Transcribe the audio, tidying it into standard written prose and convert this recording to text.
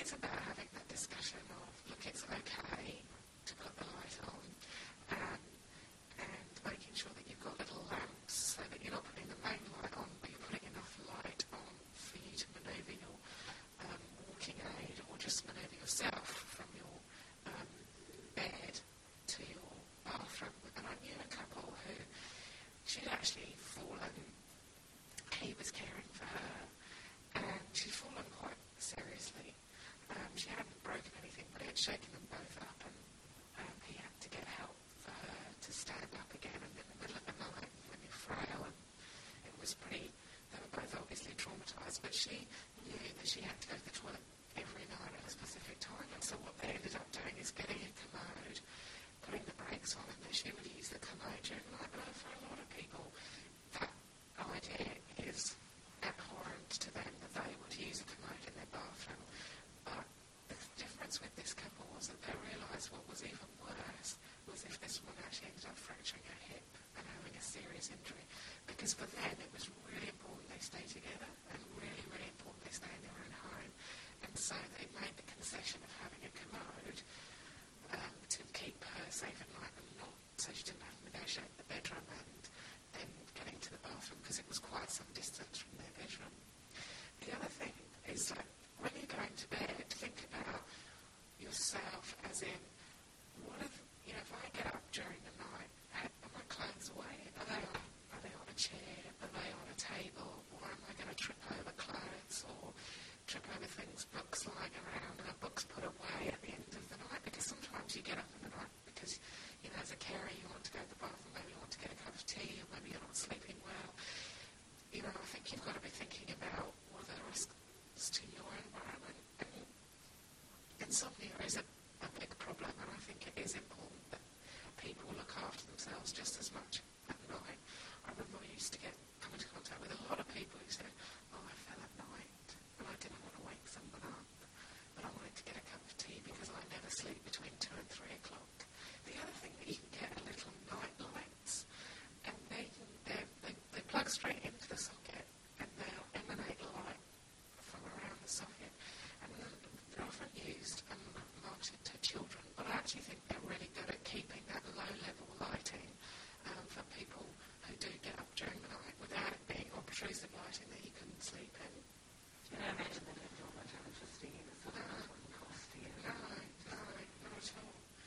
it's about having that discussion of, look, it's okay to put the light on, and making sure that you've got little lamps so that you're not putting the main light on, but you're putting enough light on for you to manoeuvre your walking aid, or just manoeuvre yourself from your bed to your bathroom. And I knew a couple who she'd actually fallen, he was caring for her, and she'd fallen quite seriously. She hadn't broken anything, but it had shaken them both up, and he had to get help for her to stand up again. And in the middle of the night, when you're frail, and it was pretty, they were both obviously traumatised, but she knew that she had to go to the toilet every night at a specific time. And so what they ended up doing is getting a commode, putting the brakes on, and then she would use the commode during the night. But for a lot of people, that idea is abhorrent to them, that they would use a commode in their bathroom. But the difference with this couple was that they realised what was even worse was if this woman actually ended up fracturing her hip and having a serious injury. Because for them it was really important they stay together, and really, really important they stay in their own home. And so they made the concession of having a commode to keep her safe at night, and not so she didn't have to negotiate the bedroom and then getting to the bathroom, because it was quite some distance from their bedroom. The other thing is that when you're going to bed, think about yourself as in, what if, if I get up during the night, are my clothes away? Are they on a chair? Are they on a table? Or am I going to trip over clothes, or trip over things, books lying around, and a book's put away at the end of the night? Because sometimes you get up in the night because, as a carer, you want to go to the bathroom, maybe you want to get a cup of tea, or maybe you're not sleeping well. I think you've got to be thinking about what are the risks to your environment. And insomnia is a big problem, and I think it is important that people look after themselves just as much at night. I remember I used to come into contact with a lot of people who said, I fell at night and I didn't want to wake someone up, but I wanted to get a cup of tea because I never sleep between 2 and 3 o'clock. The other thing that you can get are little night lights, and they plug straight into the socket, and they'll emanate light from around the socket, and they're often used and marketed to children, but I actually think they're really good at keeping that low-level lighting for people who do get up during the night without it being obtrusive lighting that you couldn't sleep in.